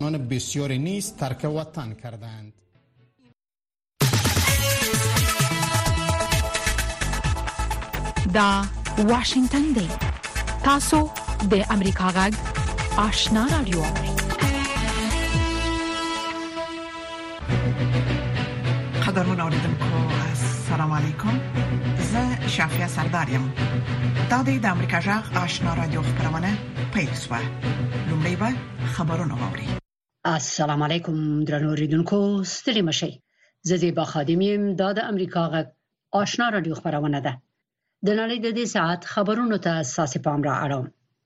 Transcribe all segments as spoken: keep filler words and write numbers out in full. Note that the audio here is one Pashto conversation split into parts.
آن بسیاری نیز ترک وطن کردند. دا واشنگتن دی. تاسو د امریکا غږ آشنا رادیو. قدرمن اوریدونکو السلام علیکم. زه شافیا سردارم. دا د امریکا غږ آشنا رادیو خبرونه پیل شوه. لومړی به خبرونه واوري. السلام علیکم درنو اوریدونکو، ستړي مشئ. زه زیبا خادم یم. دا د امریکا غږ آشنا رادیو خبرونه ده. د نړۍ د دې ساعت خبرونو ته اساسي پام را اړوم.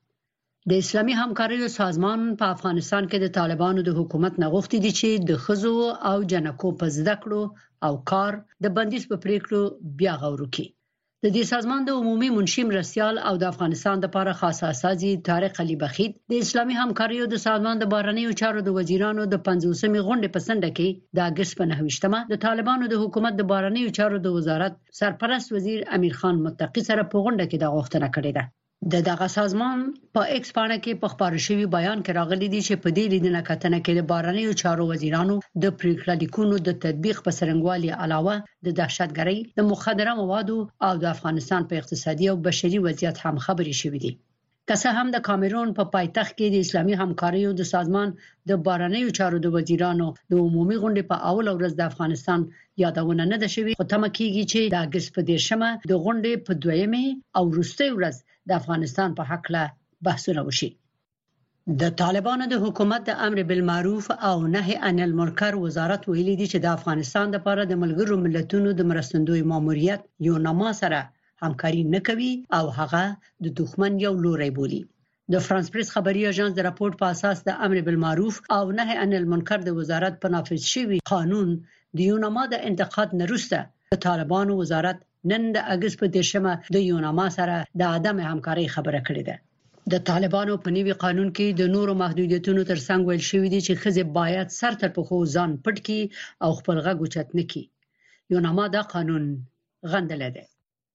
د اسلامي همکاریو سازمان په افغانستان کې د طالبانو د حکومت نه غوښتي دي چې د خزو او جنکو په زده کړو او کار د بندیز په پریکړو بیا غور وکړي. د دې سازمان د عمومي منشي مرستیال او د افغانستان لپاره خاص اساسي طارق علي بخیت د اسلامي همکاریو د سازمان د بهرنیو چارو د وزیرانو د پنځوسمې غونډې په سنډه کې د اگست په نهه د طالبانو د حکومت د بهرنیو چارو د وزارت سرپرست وزیر امیر خان متقی سره په غونډه کې د غوښتنه کړې ده. د دغه سازمان په ایکس باندې کې په خبرو شوی بیان کې راغلي دي چې په دې لیدنه کتنه کې د بهرنیو چارو وزیرانو د پریکړه لیکونو د تطبیق په څرنګوالي علاوه د دهشتګرۍ، د مخدره موادو او د افغانستان په اقتصادي او بشري وضعیت هم خبري شوې دي. که څه هم د کامرون په پایتخت کې د اسلامي همکاریو د سازمان د بهرنیو چارو د وزیرانو د عمومي غونډې په اول ورځ د افغانستان یادونه نه ده شوې، خو تمه کیږي چې د اگست په دیرشمه د غونډې په دویمه او وروستۍ ورځ د افغانستان په حق له بحثونه وشي. د طالبانو د حکومت د امر بالمعروف او نهي عن المنکر وزارت ویلي دی چې د افغانستان لپاره د ملګرو ملتونو د مرستندوی ماموریت یو نامه سره همکاري نه کوي او هغه د دښمن یو لوري بولي. د فرانس پریس خبري اژانس د راپور په اساس د امر بالمعروف او نهي عن المنکر د وزارت په نافذ شوی قانون د یو نامه د انتقاد نه وروسته د طالبانو وزارت نن د اگست په دیرشمه د یو نامه سره د عدم همکاري خبره کړې ده. د طالبانو په نوي قانون کې د نورو محدودیتونو ترڅنګ ویل شوی دی چې خزه باید سر تر پخو ځان پټ کړي او خپل غږ اوچت نه کړي. یو نامه د قانون غندل ده.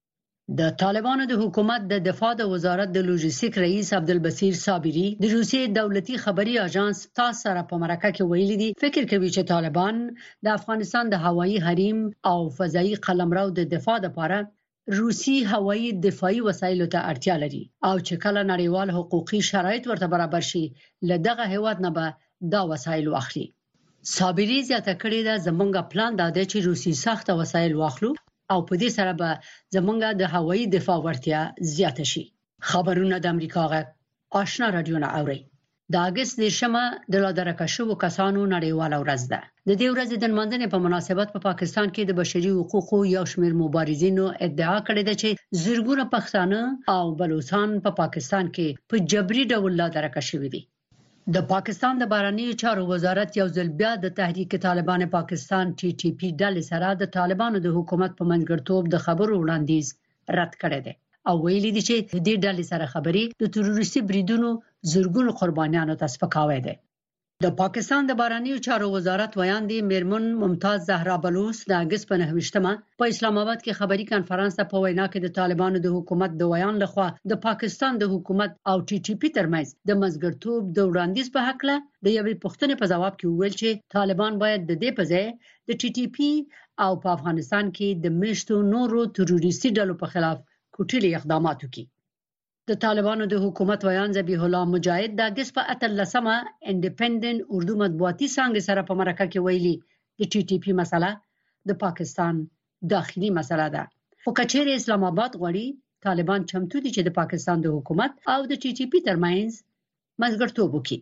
د طالبانو د حکومت د دفاع د وزارت د لوجستیک رئیس عبدالبصیر صابری د روسیې دولتي خبري اژانس تاس سره په مرکه کې ویلي دي فکر کوي چې طالبان د افغانستان د هوایي حریم او فضایي قلمرو د دفاع لپاره روسي هوایي دفاعي وسایلو ته اړتیا لري او چې کله نړیوال حقوقي شرایط ورته برابر شي لدغه هیواد نه به دا وسایل واخلي. صابری زیاته کړې ده زمونږ پلان دا دی چې روسي سخت وسایل واخلو او په دې سره به زمونږ د هوایي دفاع ورتیا زیاته شي. خبرونه د امریکا غږ آشنا رادیو نه اوري. د اگست دیرشمه د لادرکه شوو کسانو نړیواله ورځ ده. د دې ورځې د نمانځنې په مناسبت په پا پاکستان کې د بشري حقوقو یو شمېر مبارزینو ادعا کړې ده چې زرګونه پښتانه او بلوچستان په پا پاکستان کې په جبري ډول لادرکه شوي دي. د پاکستان د بهرنیو چارو وزارت یو ځل بیا د تحریک طالبان پاکستان ټي ټي پی ډلې سره د طالبانو د حکومت په منځګړیتوب د خبرو وړاندیز رد کړی دی او ویلي دي چې د دې ډلې سره خبري د تروریستي بریدونو زرګونو قربانیانو ته سپکاوی دی. د پاکستان د بهرنیو چارو وزارت ویاندې میرمن ممتاز زهرا بلوچ د اگست په نهه په اسلام آباد کې خبري کانفرنس ته په وینا کې د طالبانو د حکومت د ویان لخوا د پاکستان د حکومت او ټي ټي پی ترمنځ د منځګړیتوب د وړاندیز په حق له د یوې پوښتنې په جواب کې وویل چې طالبان باید د دې په ځای د ټي ټي پی او په افغانستان کې د مشتو نورو تروریستي ډلو په خلاف کوټلي اقدامات وکړي. د طالبانو د حکومت ویان ذبیح الله مجاهد د اگست په اتلسمه انډیپندنت اردو مطبوعاتي څانګې سره په مرکه کې ویلي د ټي ټي پی مسله د پاکستان داخلي مسله ده. خو کچېرې اسلام آباد غواړي طالبان چمتو دي چې د پاکستان د حکومت او د ټي ټي پی ترمنځ منځګړیتوب وکړي.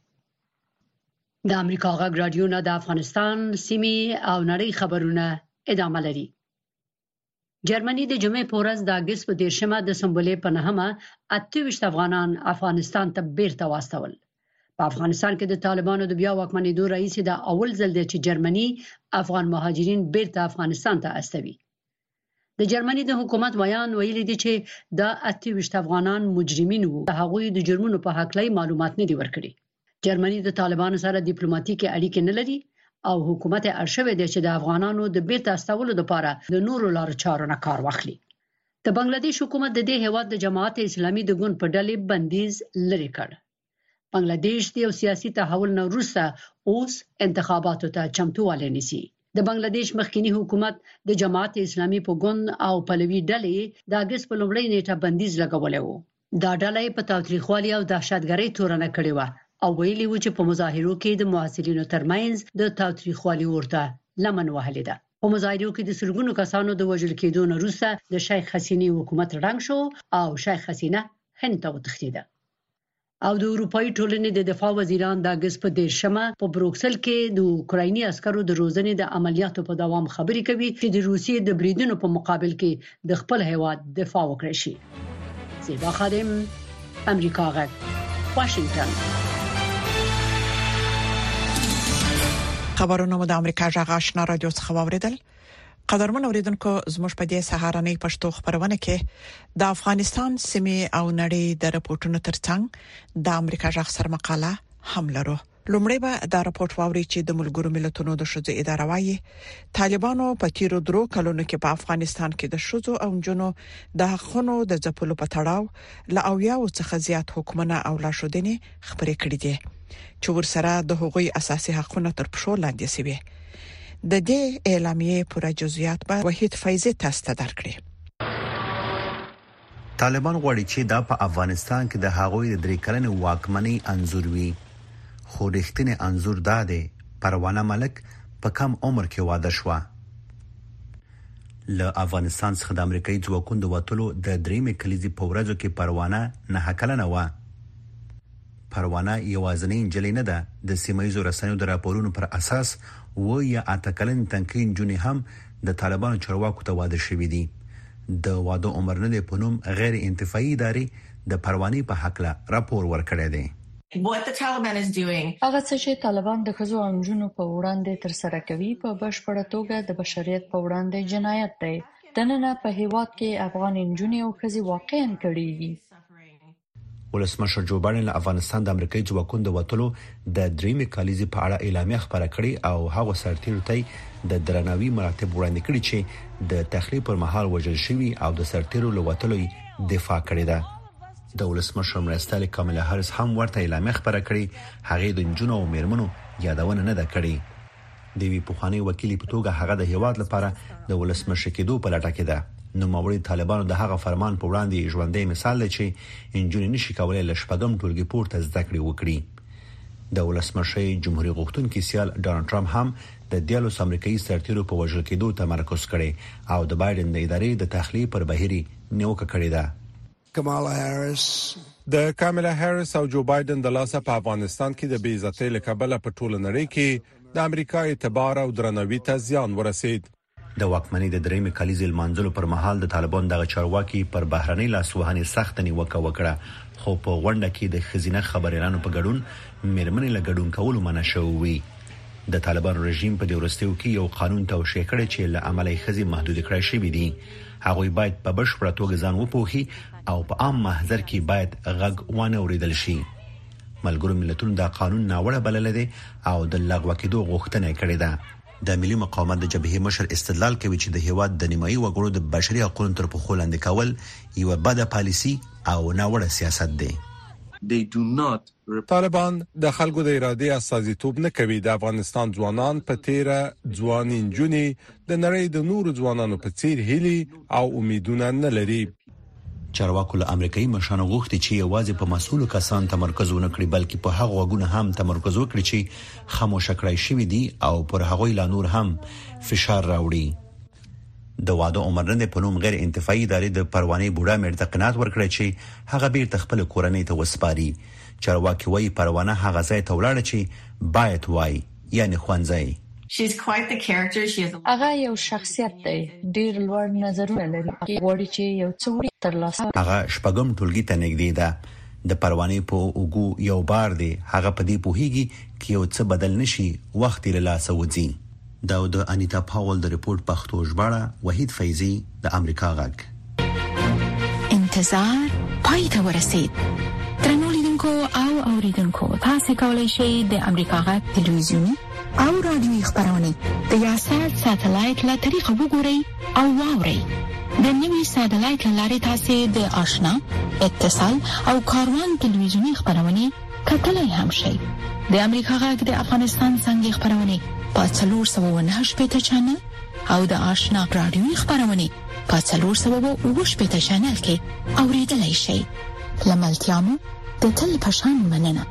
د امریکا غږ رادیو نه د افغانستان سیمې او نړۍ خبرونه ادامه لري. جرمني د جمعې په ورځ د اگست په دیرشمه د سمبولې په نهمه اته ویشت افغانان افغانستان ته بیرته واستول. په افغانستان کې د طالبانو د بیا واکمنېدو رئیس د اول ځل دی چې جرمني افغان مهاجرین بیرته افغانستان ته استوي. د جرمني د حکومت ویان ویلي دی چې دا اته ویشت افغانان مجرمین وو. هغوی د جرمونو په حق لای معلومات نه دی ورکړي. جرمني د طالبانو سره ډیپلوماټیکي اړیکې نه لري او حکومت ارشوي دی چې د افغانانو د بیرته استولو لپاره د نورو لارو چارو نه کار واخلي. د بنگلاديش حکومت د دې هیواد د جماعت اسلامي د ګوند په ډلې بندیز لري کړ. بنگلاديش د یو سیاسي تحول نه وروسته اوس انتخاباتو ته چمتووالی نیسي. د بنگلاديش مخکنی حکومت د جماعت اسلامي په ګوند او پلوي ډلې د اگست په لومړۍ نیټه بندیز لګولې و. دا ډلې په تاوتریخوالي او دهشتګرۍ تورنه کړې و او ویلي و چې په مظاهرو کې د محصلینو ترمنځ د تاوتریخوالي ورته لمن وهلې ده. په مظاهرو کې د سلګونو کسانو د وژل کېدو نه وروسته د شیخ حسینی حکومت رنګ شو او شیخ حسینه هند ته وتښتېده. او د اروپאי ټولنې د دفاع وزیران د اگست په دیرشمه په بروکسل کې د اوکرایني عسکرو د روزنې د عملیاتو په دوام خبرې کوي چې د روسیې د بریدونو په مقابل کې د خپل هیواد دفاع وکړي شي. زیبا خادم، امریکا غږ، واشنگټن. خبرونه مو د امریکا غږ آشنا رادیو څخه واوریدل. قدرمن اوریدونکو، زموږ په دې سهارنۍ پښتو خبرونه کې د افغانستان سیمې او نړۍ د راپورټونو ترڅنګ د امریکا غږ سره مقاله هم لرو. لومړی به دا راپورټ واوري چې د ملګرو ملتونو د شوزي اداره وايي طالبانو په تیرو درو کلونو کې په افغانستان کې د شوزو او جنو د حقونو د ځپلو په تړاو لا اویا او څخه زیات حکومتونه او لاشودنې خبرې کړې دي چې ورسره د حقوقي اساسي حقوقو تر پښو لاندې سوي. د دې اعلامیې پوره جزئیات به وحید فیضی تاسو ته درکړي. طالبان غواړي چې دا په افغانستان کې د هغوی د درې کلنې واکمنۍ انزور وي. خو رښتینی انزور دا دی پروانه ملک په کم عمر کې واده شو. له افغانستان څخه د امریکایي ځواکونو د وټلو د درېمې کلیزې په ورځو کې پروانه نه کلنه و. پروانه یوازنی انجلۍ نه ده. د سیمایي رسنیو د راپورونو پر اساس و یا اته کلن تنکین جونې هم د طالبانو چارواکو ته واده شوې دي. د واده عمر نه په نوم غیر انتفاعي ادارې د پروانې په حق لا راپور ورکړی دی. What the Taliban is doing. هغه څه چې طالبان د ښځو او نجونو په وړاندې تر سره کوي په بشپړه توګه د بشریت په وړاندې جنایت دی. د نن په هیواد کې افغان نجونې او ښځې واقعاً کړيږي. ولسمشر جو بایدن له افغانستان د امریکایي ځواکونو د وټلو د درېمې کلیزې په اړه اعلامیه خبره کړې او هغه سرتیرو ته د درناوي مراتب وړاندې کړي چې د تخلیه پر مهال وژل شوي او د سرتیرو له وټلو دفاع کړې ده. د ولسمشر مرستیال کاملا هریس هم ورته اعلامیه خبره کړې. هغه د جنونو او میرمنو یادونه نه ده کړې. د وی پوخانی وکیل په توګه هغه د هیواد لپاره د ولسمشر کېدو په لټه کې ده. نو موري طالبانو د هغه فرمان په وړاندې ژوندۍ مثال دی چې انجونې نشي کولای ل شپږم ټولګي پورته زده کړې وکړي. د ولسمشر جمهوریت غوښتونکي سیال ډانلډ ټرمپ هم د دیالوس امریکایي سرتیرو په وژل کېدو تمرکز کړي او د بایدن د ادارې د تخلیه پر بهيري نیوکه کړې ده. کمالا هریس د کاملا هریس او جو بایدن د لاسه په افغانستان کې د بې عزتۍ لکبله په ټوله نړۍ کې د امریکا اعتبار او درناوي ته زیان ورسید. د واکمنۍ د درېمې کلیزې لمانځلو پر مهال د طالبان دغه چارواکي پر بهرنۍ لاسوهنې سخت نیوکه وکړه خو په غونډه کې د خزینه خبريالانو په ګډون مېرمنې له ګډون کولو منع شوې. د طالبان رژیم په دې ورستیو کې یو قانون توشیح کړی چې له عملي خزي محدود کړی شوی دی. هغه باید په بشپړه توګه ځان وپوهي او په عام محضر کې باید غږ وانه اوریدل شي. ملګرو ملتونو دا قانون ناوړه بلل دي او د لغوه کېدو غوښتنه کړې ده. د ملي مقاومت د جبهې مشر استدلال کوي چې د هیواد د نیمایي وګړو د بشري حقوقو تر پښو لاندې کول یو بده پالیسي او ناوړه سیاست دی. They do not طالبان د خلکو د ارادې استازیتوب نه کوي. د افغانستان ځوانان په تیره ځواني نجونې د نړۍ د نورو ځوانانو په څیر هیلي او امیدونه نه لري. چارواکو له امریکایي مشرانو غوښتي چې یوازې په مسؤلو کسان تمرکز ونه کړي بلکې په هغو غوونه هم تمرکز وکړي چې خاموشه کړای شوی دي او پر هغوی لا نور هم فشار راوړي. د واده عمر نه په نوم غیر انتفاعي ادارې د پروانې بوډا مېرته قناعت ورکړي چې هغه بیرته خپل کورنۍ ته وسپاري. چارواکي وايي پروانه هغه ځای ته ولاړه چې باید وای یعنی خوانځي. She's quite the character. She is هغه یو شخصیت دی. ډیر لوړ نظرونه لري. غواړي چې یو څو ترلاسه. هغه شپږم ټولګي ته نږدې ده. د پروانې په اوګو یو بار دی. هغه په دې پوهیږي چې یو څه بدل نشي وخت یې له لاسه وځي. دا د انیتا پاول د ریپورت پښتو ژباړه وحید فیضی د امریکا غږ. انتظار پای ته ورسید. ترنو لیدونکو او اوریدونکو تاسو کولی شئ د امریکا غږ ټلویزیونی او رادیوي خبرونه د یاشر ساتلایت له طریقو وګورئ او واورئ. د نوي ساتلایت لارې تاسو د آشنا اتصال او کاروان ټلویزیونی خبرونه کتلای هم شي د امریکا غږ د افغانستان څنګه خبرونه په څلور سوه و نهه شپږ چنل او د آشنا رادیوي خبرونه په څلور سوه و اوه شپږ چنل کې اوریدلای شي. لملتيامو د تل پشان مننه.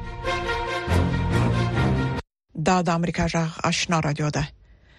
دا د امریکا غږ آشنا رادیو ده.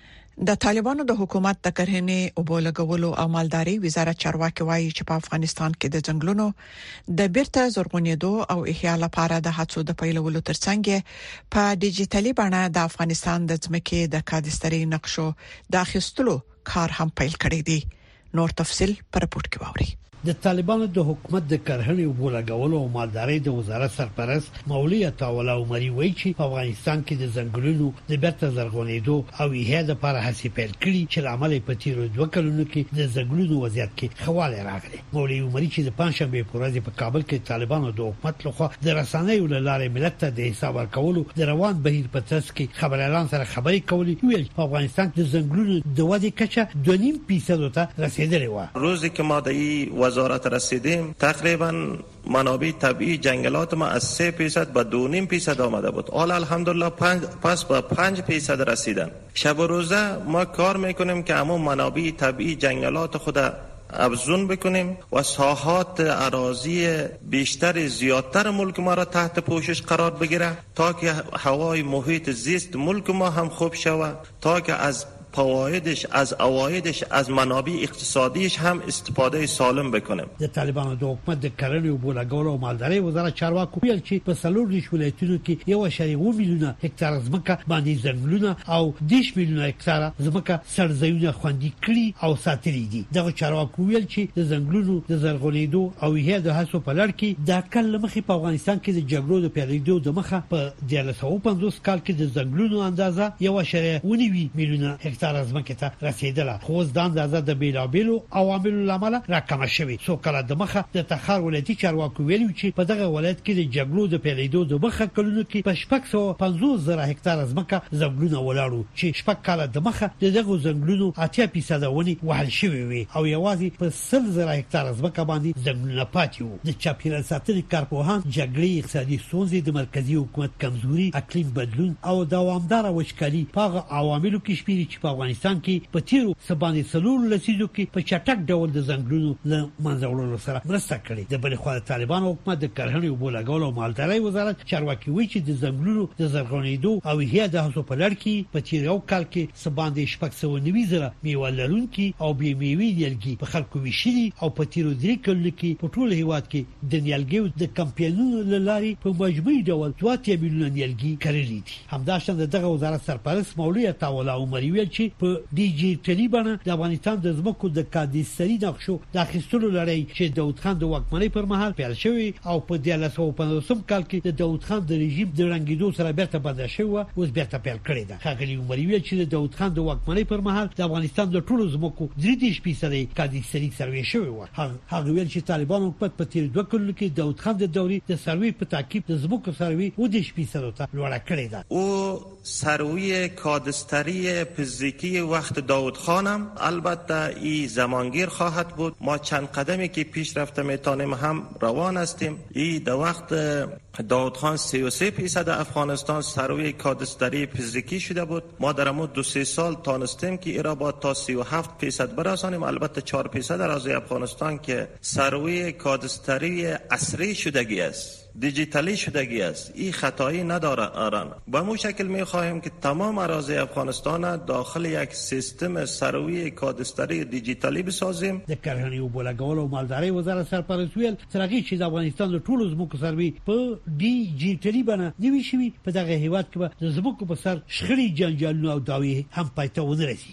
د طالبانو د حکومت د کرهنې او بولګولو او مالداري وزارت چارواکي وایي چې په افغانستان کې د ځنګلونو د بیرته زرغونېدو او احیا لپاره د هڅو د پیلولو ترڅنګ په ډیجیټلي بڼه د افغانستان د ځمکې د کادستري نقشو د اخیستلو کار هم پیل کړی دی. نور تفصيل پر رپورت کې واوري. د طالبانو د حکومت د کرهنې او بولګولو او مالداري د وزارت سرپرست مولوی عطاوله عمري وایي چې په افغانستان کې د ځنګلونو د بیرته زرغونېدو او احیا لپاره هڅې پیل کړي چې عمل په تیرو دوه کلونو کې د ځنګلونو وضعیت کې خواله راغلي. مولوی عمري چې د پنځشنبه په ورځ په کابل کې طالبانو د حکومت لخوا د رسنیو له لارې ملت ته د حساب ورکولو د روان بهیر په ترڅ کې خبريالان سره خبرې کولې، ویل په افغانستان د ځنګلونو د ودې کچه دوه نیم فیصد ته رسیدلې و. روزی که ما د وزارت رسیدیم تقریبا منابع طبیعی جنگلات ما از سه فیصد به دو نیم فیصد آمده بود. حالا الحمدلله پنج پس به پنج فیصد رسیدن. شب و روزه ما کار میکنیم که همون منابع طبیعی جنگلات خود افزون بکنیم و ساحات اراضی بیشتر زیادتر ملک ما را تحت پوشش قرار بگیره تا که هوای محیط زیست ملک ما هم خوب شود، تا که از فوایدش از اوایدش از منابع اقتصادیش هم استفاده سالم بکنیم. د طالبانو د حکومت د کرنې او بولګولو او مالداري وزارت چارواکو ویل چې په څلور دیش ولایتونو کې یو شری و میلیونه هکتار ځمکه باندې ځنګلونه او دیش میلیونه هکتار ځمکه سرزیونه خوندي کړي او ساتلي دي. دغه چارواکو ویل چې د ځنګلونو د زرغونېدو او هي د هڅو په لړ کې د کل مخې په افغانستان کې د جګړو د پیلېدو د مخه په د یو سوه پنځوس کال کې د ځنګلونو اندازه یو شری و نیم میلیونه هکتار ځمکه ته رسیدله. خو د اندازه د بیلابیلو عواملو لامل راکمه شوې. څو کله د مخه د تخار ولایتي چارواکو ویلي چې په دغه ولایت کې د جګړو د پیلېدو د مخه کلونو کې په شپږ سوه پنځوس زره هکتار ځمکه ځنګلونه ولاړو چې شپږ کاله د مخه دغه ځنګلونو اتیا فیصد ونی وهل شوې وي او یوازې په سل زره هکتار ځمکه باندې ځنګلونه پاتې وو. د چاپیریال ساتنې کارپوهان جګړې، اقتصادي ستونزې، د مرکزی حکومت کمزوري، اقلیم بدلون او دوامدار وچکالي په عواملو کې شمیري چې په افغانستان کې په تیرو سبانې سلور لسیدو کې په چټک ډول د ځنګلونو له منځه وړلو سره مرسته کړې. د بل خوا د طالبانو حکومت د کرهنې او بولګولو او مالداري وزارت چارواکي وایي چې د ځنګلونو د زرغونېدو او هي د هڅو په لړ کې په تیر یو کال کې سبانې شپږ سوه نوي زره میوه لرونکي او بې میوې نیالګي په خلکو ویشلي او په تیرو درې کلونو کې په ټول هیواد کې د نیالګیو د کمپاینونو له لارې په مجموعي ډول دوه اتیا میلیونه نیالګي کرلي دي. همداشان دغه وزارت سرپرست مولوی عطاوله عمري ویل چې په ډیجیټلي بڼه د افغانستان د ځمکو د کادستري نقشو د اخیستلو لړۍ چې داود خان د واکمنۍ پر مهال پیل شوی او په دیارلس سوه پنځوسم کال کې د داود خان د رژیم د رنګیدو سره بیرته بدل شوی اوس بیرته پیل کړی ده. ښاغلي عمري ویل چې د داود خان د واکمنۍ پر مهال د افغانستان د ټولو ځمکو درې دېرش فیصد کادستري سروې شوی و. هغه ویل چې طالبانو حکومت په تیر دوه کلونو کې داود خان د دورې د سروې په تعقیب د ځمکو سروې اووه دېرش فیصد ته لوړه کړې ده. او سروې کادستری فیزیکی وقت داود خانم البته این زمانگیر خواهد بود. ما چند قدمی که پیش رفته میتونیم هم روان هستیم. این در وقت داود خان سی و سه فیصد افغانستان سروی کادستری فیزیکی شده بود. ما در مدت دو سه سال تانستیم که ایرا با تا سی و هفت فیصد برسانیم. البته چهار فیصد اراضی افغانستان که سروی کادستری عصری شدگی است، دیجیتالی شدگی است، این خطایی ندارن. با مو شکل می خواهیم که تمام اراضی افغانستان داخل یک سیستم سروی کادستری دیجیتالی بسازیم. د کرهنې او بولګولو او مالداري وزارت سرپرست ویل ترغی چې د افغانستان د ټولو ځمکو سروي په ډیجیټلي بڼه نیوي شوی په دغه هیواد کې به د ځمکو په سر شخړې جنجالونه او داوی هم پاتې ونه رسي.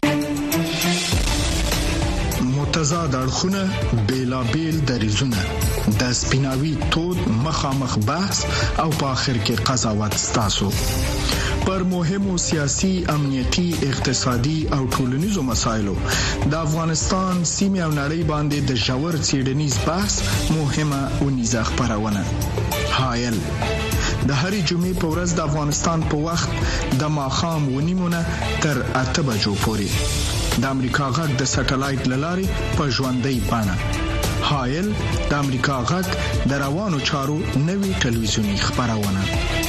متضاد اړخونه، بیلابیل دریزونه، د سپیناوي تود مخامخ بحث او په اخر کې قضاوت ستاسو پر مهمو سیاسي، امنیتي، اقتصادي او ټولنیزو مسایلو د افغانستان سیمه او نړۍ باندې د ژور څېړنیز بحث مهمه او نيزه خبرونه. حایل د هرې جمعې په ورځ د افغانستان په وخت د ماښام ونیمونه تر اته بجو پورې د امریکا غږ د سټلایټ لارې په ژوندۍ بڼه هایل د امریکا غږ د روانو چارو نوي ټلویزیونی خبرونه.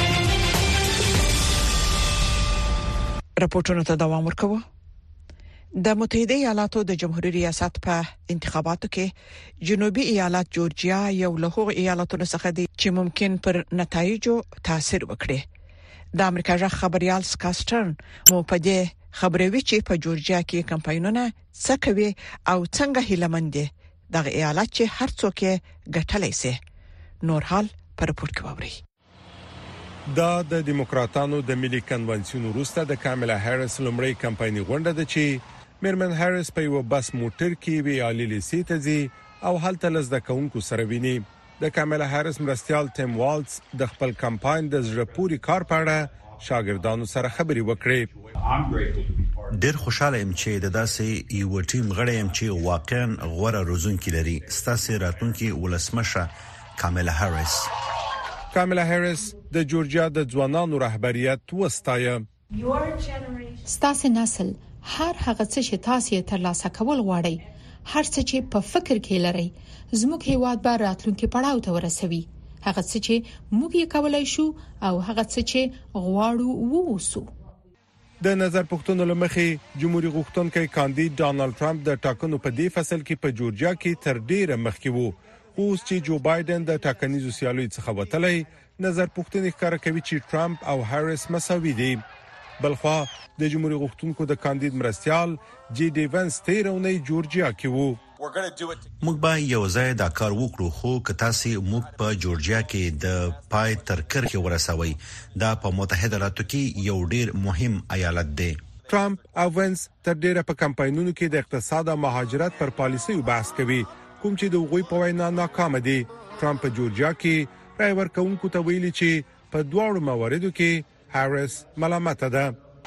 راپورټونه ته دوام ورکوي. د متحده ایالاتو د جمهوریت ریاست په انتخاباتو کې جنوبي ایالات جورجیا یو له هغو ایالاتونو څخه دی چې ممکن پر نتایجو تاثیر وکړي. د امریکا ژغ خبريال سکاسترن مو په دې خبروي چې په جورجیا کې کمپاینونه څه کوي او څنګه هیلمند دي دغه ایالت چې هر څوک ګټلای شي. نور حال پر رپورت کې ووري. دا د دیموکراتانو د ملي کنونسیون وروسته د کاملا هریس لومړی کمپایني غونډه ده چې میرمن هریس په یو بس موټر کې وی عالی سیټ ځي او هلته لزد کونکو سره ویني. د کاملا هریس مرستيال ټیم والز د خپل کمپاین د زړه پوري کار په اړه شاګردانو سره خبري وکړي. ډېر خوشاله يم چې د داسې یو ټیم غړی يم چې واقعا غوړه روزونکي لري. ستاسو راتلونکي ولسمشه کاملا هریس. کاملا هریس د جورجیا د ځوانانو رهبریت وستایه. ستاسو نسل هر هغه څه چې تاسو یې ترلاسه کول غواړئ، هر څه چې په فکر کې لرئ، زموږ هیواد به راتلونکي پړاو ته ورسوي. هغه څه چې موږ یې کولای شو او هغه څه چې غواړو ووسو. د نظر پښتون لمخې جمهوریت غوښتونکي کاندید ډانلډ ټرمپ د ټاکنو په دې فصل کې په جورجیا کې تر ډیره مخکې وو. اوس چې جو بایدن د ټاکنیزو سیالیو څخه وتلی، نظر پښتون ښکاره کوي چې ټرمپ او هریس مساوي دي. بلخوا د جمهوریت غوښتونکو د کاندید مرستيال جی ډي وانس تیرونی جورجیا کې وو. موږ به یو ځای دا کار وکړو، خو که تاسو موږ په جورجیا کې د پای تر کرښې ورسوي، دا په متحده ایالاتو کې یو ډیر مهم ایالت دی. ټرمپ او وانس تر ډیره په کمپاینونو کې د اقتصاد او مهاجرت پر پالیسیو بحث کوي، کوم چې د وګړي په وینا ناکام دي. ټرمپ په جورجیا کې رای ورکوونکو ته ویلي چې په دواړو مواردو کې هریس ملامت ده.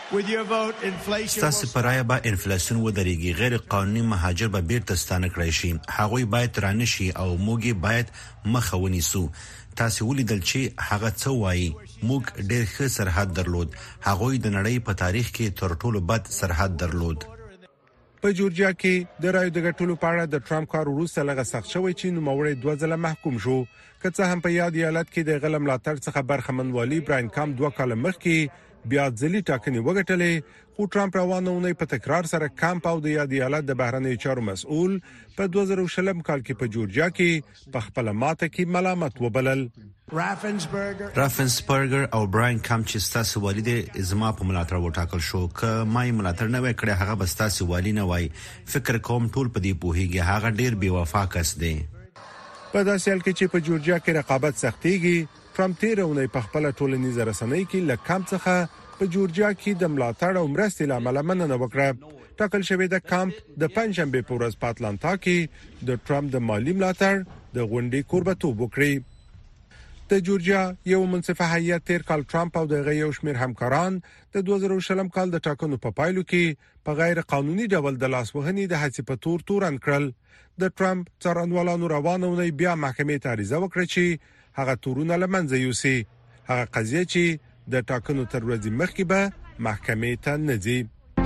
ستاسو پرایه به انفلیشن ودرېږي، غیر قانوني مهاجر به بیرته ستانه کړی شي، هغوی باید رانشي او موږ باید مخه ونیسو. تاسو ولیدل چې هغه څه وایي، موږ ډېر ښه سرحد درلود، هغوی د نړۍ په تاریخ کې تر ټولو بد سرحد درلود. په جورجیا کې د رایو د ګټلو په اړه د ټرمپ کار وروسته لږه سخت شوی چې نوموړی دوه ځله محکوم شو. که څه هم په یاد ایالت کې د غلم ملاتړ څخه برخمنوالي براین کام دوه کال مخکې بیا ځلې ټاکنې وګټلې، خو ټرمپ روانه اونۍ په تکرار سره کامپ او د یاد ایالت د بهرنی چارو مسؤل په دوه زره شلم کال کې په جورجیا کې په خپل ماته کې ملامت وبلل. رافنسبرګر او براین کام چې ستاسو والد زما په ملاتړ وټاکل شو، که ما یې ملاتړ نه وکړي هغه به ستاسو والی نه وای. فکر کوم ټول په دې پوهیږي هغه ډیر بې وفا کس دی. په داسې حال کې چې په جورجیا کې رقابت سختيږي، ټرمپ تیرونی په خپل ټولنیزه رسنۍ کې لکام څخه په جورجیا کې د ملاتړ او مرستې لامل مننه وکړه. ټاکل شوی د کامپ د پنځشنبه په ورځ په اتلانتا کې د ټرمپ د مالی ملاتړ د غونډې کوربتوب وکړي. د جورجیا یو منصفه هیئت تیر کال ټرمپ او د غیو شمیر همکاران د دوه زره شلم کال د ټاکنو په پایلو کې په غیر قانوني ډول د لاسوهنې د هڅې په تور تورن کړل. د ټرمپ څارنوالانو روانونه بیا محکمې ته عریضه وکړه چې هغه تورونه لمنځه یوسي. هغه قضیه چې د ټاکنو تر ورځې مخکې به محکمې ته نه ځي.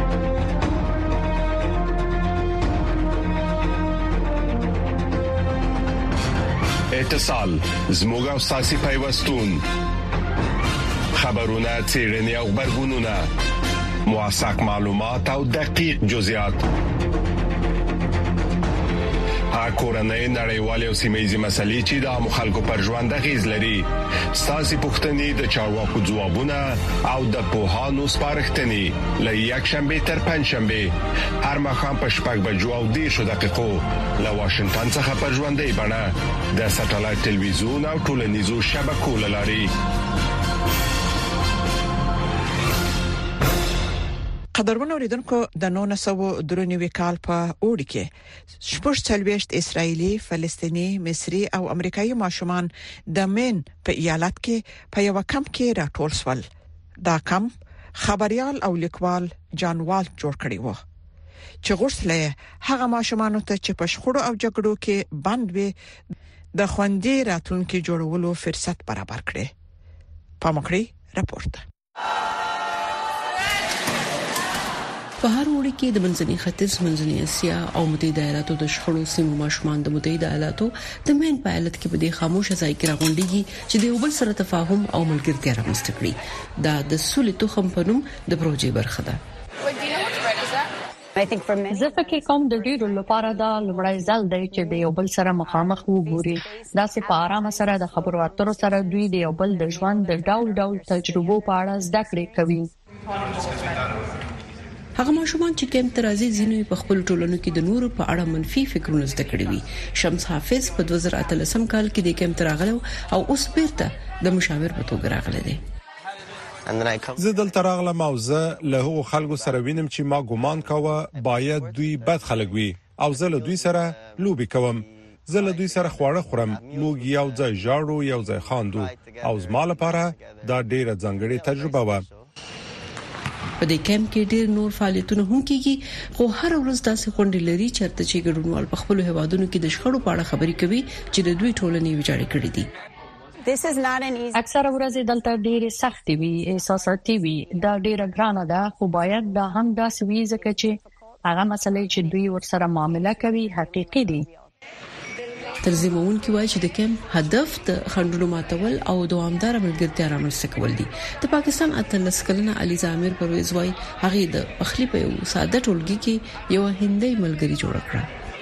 اتصال زموږ او ساسي پیوستون خبرونه چیرنی او خبرګونونه موثق معلومات او دقیق جزئیات کورنۍ نړیوالې او سیمه‌یزې مسلې چې د مخالکو پر ژوند غیز لري. ساسي پښتنې د چارواکو ځوابونه او د پوهانو سپارښتنې ل یک شنبه تر پنځ شنبه هر مخام په شپږ بجو او دیرشو دقیقو له واشنگټن څخه پر ژوندۍ بڼه د ساتلایت ټلویزیون او ټولنیزو شبکو لاري. قدرمن اوریدونکو د نو نسو درونی کال په اوړي کې شپږ څلويشت اسرایلی، فلسطینی، مصری او امریکایي ماشومان د مین په ایالت کې په یو کمپ کې راټول شول. دا کمپ خبريال او لیکوال جان والټ جوړ کړی و چې غوښتل هغه ماشومان ته چې په شخړو او جګړو کې بند وي د خوندې راتلونکي جوړولو فرصت برابر کړي. پامکړی راپورټ. په هر وړي کې د منځني ختیځ، منځني اسیا او متحده ایالاتو د شخړو سیمو ماشومان د متحده ایالاتو د مین پایلټ کې په دې خاموشه ځای کې راغونډيږي چې د یو بل سره تفاهم او ملګرتیا رامنځته کړي. دا د سولې تخم په نوم د پروژې برخه ده. زه فکر کوم د ډیرو لپاره دا لومړی ځل دی چې د یو بل سره مخامخ وګوري. دا چې په آرامه سره د خبرو اترو سره دوی د یو بل د ژوند د ډول ډول تجربو په اړه زده کړې کوي. هغه ماشومان چې کیمپ ته راځي ځینې په خپل ټولنو کې د نورو په اړه منفي فکرونه زده کړي وي. شمس حافظ په دوه زره اتلسم کال کې د کیمپ ته راغلی او اوس بیرته د مشاور په توګه راغلی دی. زه دلته راغلم او زه له هغو خلکو سره وینم چې ما ګومان کاوه باید دوی بد خلک وي او زه له دوی سره لوبي کوم. زه له دوی سره خواړه خورم، موږ یو ځای ژاړو، یو ځای خاندو او زما لپاره دا ډیره ځانګړې تجربه و. په دې کیمپ کې ډېر نور فعالیتونه هم کیږي، خو هر ورځ داسې غونډې لري چې ترڅو چې ګډونوال په خپل هیوادونو کې د شخړو په اړه خبرې کوي چې د دوی ټولنې ویجاړې کړې دي. اکثره ورځې دلته ډېرې سختې وي، احساساتي وي. دا ډېره ګرانه ده، خو باید دا هم داسې وي ځکه چې هغه مسلې چې دوی ورسره معامله کوي حقيقي دي. ترجمهون کې وایي چې د کیمپ هدف د خنډونو ماتول او دوامدار ملګرتیا رامنځته کول دي. د پاکستان اتلس کلنه علیزه امیر پرویز وایي هغه د پخلی په یو ساده ټولګي کې یو هندۍ ملګری جوړ کړ.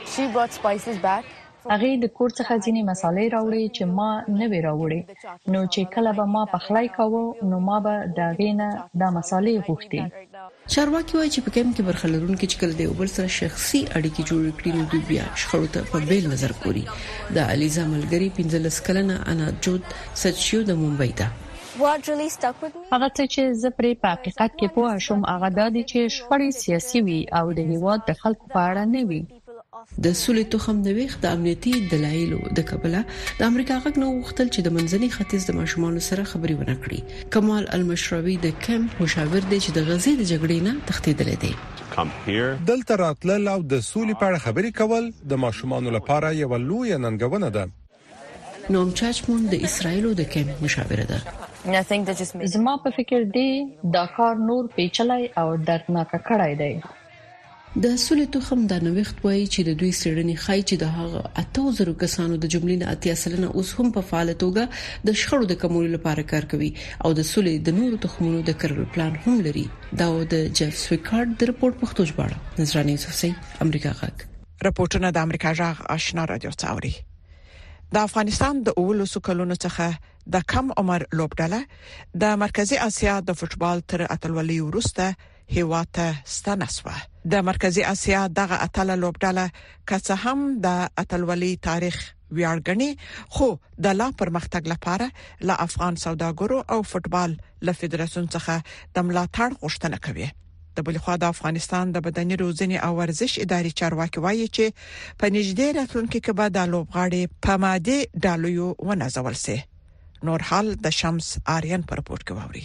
هغه د کور څخه ځینې مسالې راوړې چې ما نه وې راوړې. نو چې کله به ما پخلی کاوه نو ما به دا غینه د مسالې غوښتې. چارواکي وایي چې په کیمپ کې برخه لرونکي چې کله د یو بل سره شخصي اړیکې جوړ کړي نو دوی بیا شخړو ته په بیل نظر ګوري. د علیزه ملګری پنځلس کلنه انا جود سچیو د ممبئی ده. هغه چې زه پرې په حقیقت کې پوه شوم هغه د دې چې شخړې سیاسي وي او د هیواد د خلکو په اړه نه وي. د سولې تخم د ویښ د امنیتي دلایلو د کبله د امریکا غږ نو وختل چې د منځني ختیځ د ماشومان سره خبري ونه کړي. کمال المشروي د کیمپ مشاور دی چې د غزې د جګړې نه تښتیدل دي. دلته راتلل او د سولې په اړه خبري کول د ماشومان لپاره یو لوی ننګونه ده. نوم چاچمون د اسرایلو د کیمپ مشاور ده. زما په فکر دی دا کار نور پیچلای او دردناک کړای دی. د سولې تخم د نوښت وایي چې د دوی سړنی خای چې د هغه اته زره کسانو د جملې نه اتیا سلنه اوس هم په فعالیت توګه د شخړو د کمولو لپاره کار کوي او د سولې د نورو تخمونو د کړلو پلان هم لري. دا د جيف سویکارد د رپورت پښتو ژباړه نظرانه یوسفزۍ امریکا غږ. رپورټونه د امریکا غږ آشنا رادیو څاوري. د افغانستان د اولسو کلونو څخه د کم عمر لوبډاله د مرکزی اسیا د فوتبال تر اتلولي وروسته هیواته ستنسوه. د مرکزی اسیا دغه اتله لوبډاله که هم د اتلولي تاریخ ویاړګنی خو د لا پرمختګ لپاره له افغان سوداګرو او فوتبال له فدراسیون څخه د ملاتړ غوښتنه کوي. د بل خوا د افغانستان د بدني روزنې او ورزش اداري چارواکي وایي چې په نږدې راتلونکي کې به د لوبغاړي په ماده ډالویو ونازول شي. نور حال د شمس آریان پر رپورت کوي.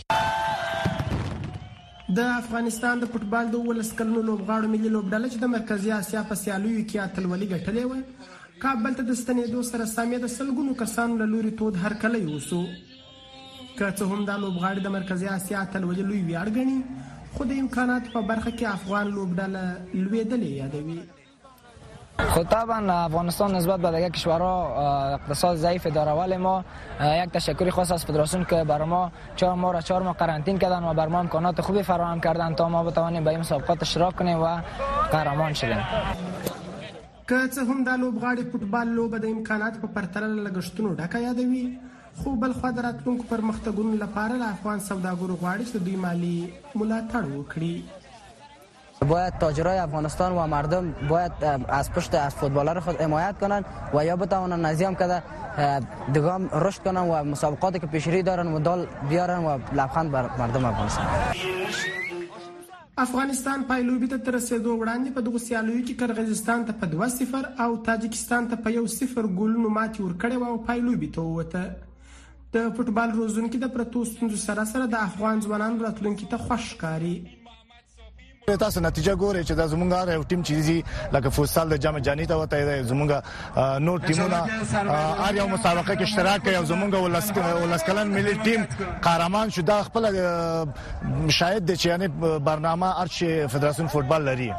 د افغانستان د فوتبال د ولس کلنو لوبغاړو ملي لوبډله چې د مرکزی اسیا په سیالیو کې اتلولي ګټلې و کابل ته د ستنېدو سره سامې د سلګونو کسانو له لوري تود هرکلی وسو. که څه هم د لوبغاړي د مرکزی اسیا اتلولي لوی ویاړ ګڼي خو د امکانات په برخه کې افغان لوبډله لویدلې یادوي. خب طبعا افغانستان نسبت به دیگر کشورها اقتصاد ضعیف داره ولی ما یک تشکری خاص از فدراسیون که برای ما چهار ماه را چهار ماه قرنطین کردن و بر ما امکانات خوبی فراهم کردن تا ما بتوانیم به این مسابقات اشتراک کنیم و قهرمان شویم. که څه هم د لوبغاړي فوتبال لوبه د امکانات په پرتله لګښتونو ډکه یادوي خو بل خو د راتلونکو پرمختګونو لپاره له افغان سوداګرو غواړي چې دوی مالی ملاتړ وکړي. باید تاجرای افغانستان و مردم باید از پشت از فوتبالر خود حمایت کنند و یا بتوانند نظام کرده دگام رشد کنند و مسابقاتی که پیشری دارن مدال بیارن و لبخند بر مردم افغانستان. افغانستان پایلوبي ته تر رسیدو وړاندې په دغه سیالیو کې قرغیزستان ته په دوه صفر او تاجکستان ته په یو صفر ګولونو ماتې ورکړې او پایلوبي ته ووته. د فوتبال روزونکو د پرتو ستونزو سره سره د افغان ځوانانو راتلونکي ته خوش ښکاري. تاسو نتیجه ګورئ چې د زمونږ یو ټیم چې لکه فوتسال د جام جهاني ته وته زمونږ نور ټیمونه هر یو مسابقه کې اشتراک کوي او زمونږ ولسکلن ملي ټیم قهرمان شو. دا خپل شاید د چانه برنامه ارچ فدراسیون فوتبال لري.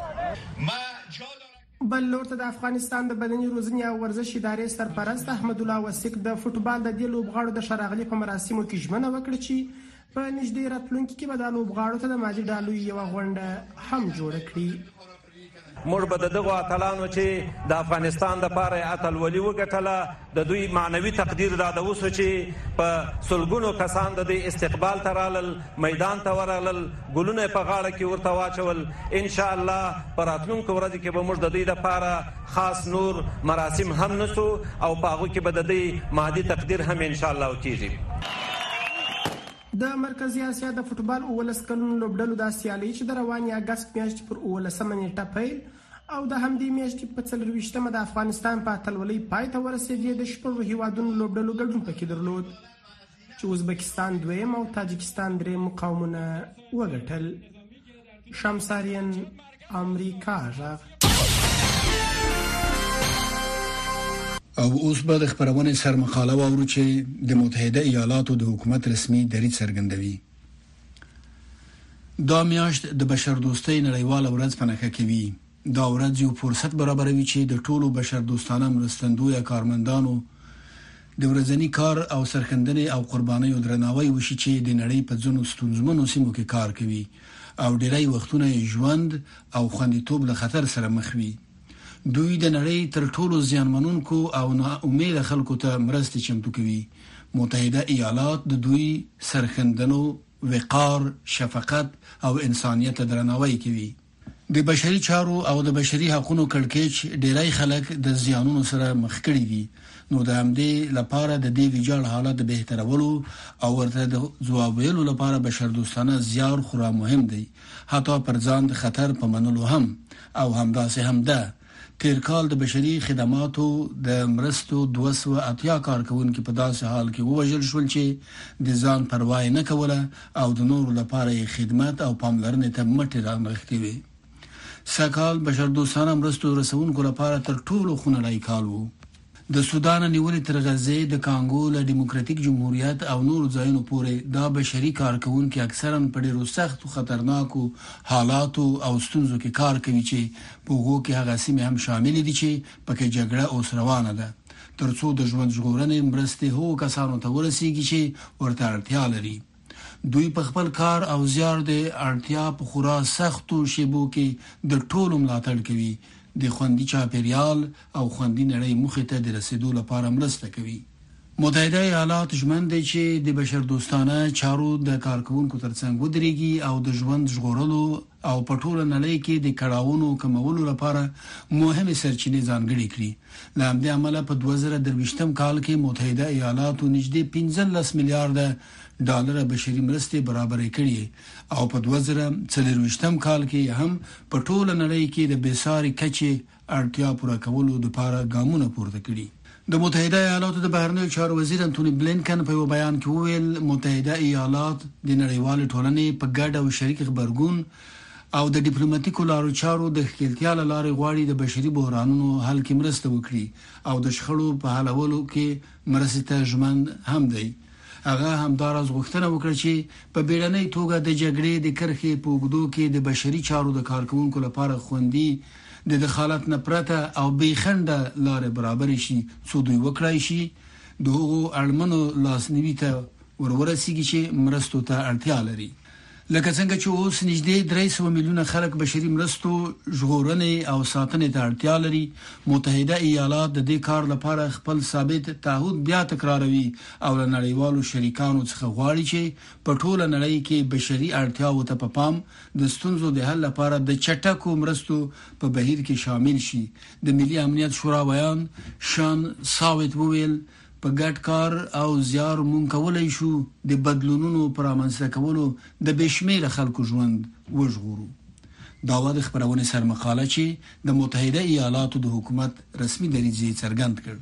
بل لورته د افغانستان د بدني روزنې او ورزش ادارې سرپرست احمد الله وسیق د فوتبال د دې لوبغاړو د شراغلي په مراسمو کې ژمنه وکړه چې په نږدې راتلونکي کې به د لوبغاړو ته د ماجي ډالو یو غونډه هم جوړ کړي. موږ به دغه اتلانو چې د افغانستان د پاره اتل ولي وګټله د دوی معنوي تقدیر را د وسو چې په سلګونو کسان د استقبال ترالل میدان ته ورالل ګلونه په غاړه کې ورته واچول. ان شاء الله پر راتلونکو ورځې کې به موږ د دوی د پاره خاص نور مراسم هم نسو او په هغه کې به د دوی مادي تقدیر هم ان شاء الله وکړي. د مرکزی اسیا د فوتبال اولس کلن لوبډلو د سیالي چې د رواني اگست میاشتې پر اولسمه نیټه پیل او د همدې میاشتې په څلرویشتمه د افغانستان په اتلولۍ پای ته ورسېدې. د شپږو هیوادونو لوبډلو ګډون پکې درلود چې ازبکستان دویم او تاجکستان دریم مقامونه وګټل. شمساریان امریکا ژغ. او اوس به د خبرونه سر مقاله واورو چې د متحده ایالاتو د حکومت رسمي دریځ څرګندوي. دا میاشت د بشردوستۍ نړیواله ورځ په نښه کوي. دا ورځ یو فرصت برابروي چې د ټولو بشردوستانه مرستندوی کارمندانو د ورځني کار او سرښندنې او قربانیو درناوی وشي چې د نړۍ په ځینو ستونزمنو سیمو کې کار کوي او ډېری وختونه ژوند او خوندیتوب له خطر سره مخ وي. دوی د نړۍ تر ټولو زیانمنونکو او نا امید خلکو ته مرستې چمتو کوي. متحده ایالات د دوی سرښندنو، وقار، شفقت او انسانیت درناوی کوي. د بشري چارو او د بشري حقوقو کړکېچ ډېری خلک د زیانونو سره مخ کړي دي. نو د همدې لپاره د دې ویجاړ حالت بهترولو او ورته د ځواب ویلو لپاره بشردوستانه زیار خورا مهم دی، حتی پر ځان د خطر په منلو هم. او همداسې هم ده تیر کال د بشري خدماتو د مرستو دوه سوه اتیا کارکونکو په داسې حال کې ووژل شول چې د ځان پروا نه کوله او د نورو لپاره خدمت او پاملرنې ته مټې رانغښتې وې. سکهال بشردوستانه مرستو رسونکو لپاره تر ټولو خونړی کال و. د سودان نیولې تر غزې د کانګو له دیموکراتیک جمهوریت او نور ځایونو پورې دا بشري کارکونکو اکثرا په ډیرو سخت او خطرناکو حالاتو او ستونزو کې کار کوي چې په هغو کې هغه سیمې هم شامل دي چې پکې جګړه اوس روانه ده، ترڅو د ژوند ژغورنې مرستې هغو کسانو ته ورسیږي چې ورته اړتیا لري. دوی په خپل کار او زیار د اړتیا په خورا سختو شیبو کې د ټولو ملاتړ کوي، د خوندي چاپیریال او خوندي نړۍ مخې ته د رسیدو لپاره مرسته کوي. متحده ایالات ژمن دي چې د بشردوستانه چارو د کارکونکو ترڅنګ ودرېږي او د ژوند ژغورلو او په ټوله نړۍ کې د کړاوونو کمولو لپاره مهمه سرچینې ځانګړې کړي. له همدې امله په دوه زره درویشتم کال کې متحده ایالاتو نږدې پنځلس میلیارډ ډالر بشري مرستې برابرې کړي او په دوه زره څلرویشتم کال کې هم په ټوله نړۍ کې د بیساري کچې اړتیا پوره کولو لپاره ګامونه پورته کړي. د متحده ایالاتو د بهرنیو چارو وزیر انټونی بلینکن په یو بیان کې وویل متحده ایالات د نړیوال ټولنې په ګډ او شریک خبرګون او د ډیپلوماټیکو لارو چارو د ښکېلتیا لارې غواړي د بشري بحرانونو حل کې مرسته وکړي او د شخړو په حلولو کې مرستې ته ژمن هم دی. هغه همدارس غوښتنه وکړه چې په بیړنۍ توګه د جګړې د کرښې په اوږدو کې د بشري چارو د کارکونکو لپاره خوندي د دخالت نه پرته او بېخنډه لارې برابر شي، څو دوی وکړای شي د هغو اړمنو لاسنیوي ته ورورسیږي چې مرستو ته اړتیا لري. لکه څنګه چې اوس نږدې درې سوه میلیونه خلک بشري مرستو ژغورنې او ساتنې ته اړتیا لري. متحده ایالات د دې کار لپاره خپل ثابت تعهد بیا تکراروي او له نړیوالو شریکانو څخه غواړي چې په ټوله نړۍ کې بشري اړتیاو ته په پام د ستونزو د حل لپاره د چټکو مرستو په بهیر کې شامل شي. د ملي امنیت شورا ویان شان ساوت وویل په ګډ کار او زیار مونږ کولای شو د بدلونونو پر رامنځته کولو د بشمیره خلکو ژوند وژغورو. دا د خبرونه سر مقاله چې د متحده ایالاتو د حکومت رسمي دریځ څرګند کړ.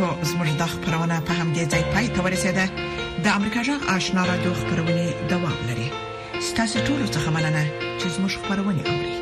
اوریدونکو زموږ د خبرونه په همدې ځای پای ته ورسیده. د امریکا جغ آشنا رادیو خبرونه دوام لري. ستاسو ټول څه مننه چې زموږ خبرونه اوري.